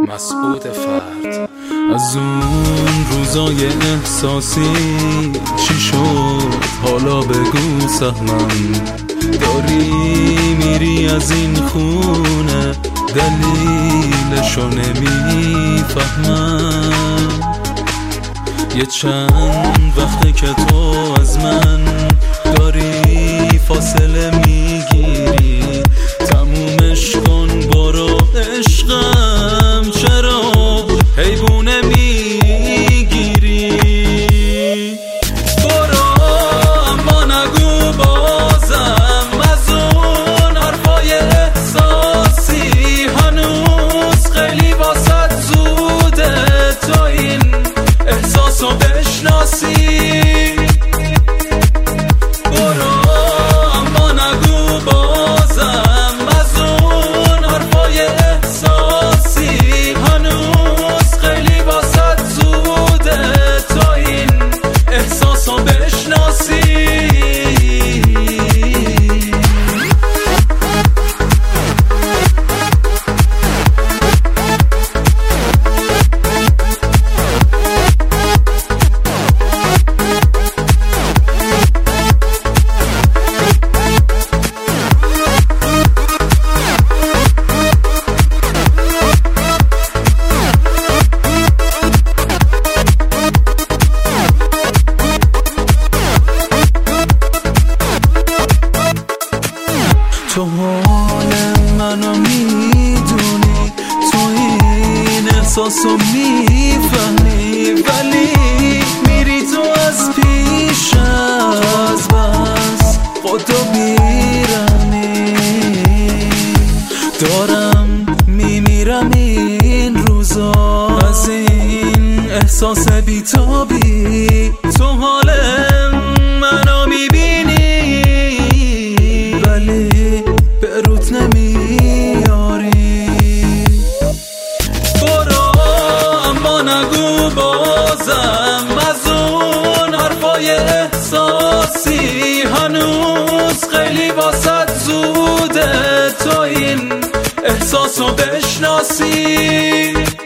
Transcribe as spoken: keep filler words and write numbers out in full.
مسعود فرد. از اون روزای احساسی چی شد حالا بگو سهمم، داری میری از این خونه دلیلشو نمیفهمم. یه چند وقته که تو از من داری فاصله میگیری، تمومش کن برو عشقم، چرا حیبونه میگیری؟ برو اما نگو بازم از اون حرفای احساسی، هنوز خیلی واسط زوده تا این احساسو بشناسی. تو حال منو میدونی، تو این احساسو میفهمی، ولی میری تو از پیشم، تو از بس خودو بیرمی. دارم میمیرم این روزا از این احساس بیتابی، تو حال منو میبینی ولی به روت نمیاری. برو اما نگو بازم از اون حرفای احساسی، هنوز خیلی واسط زوده تا این احساسو بشناسی.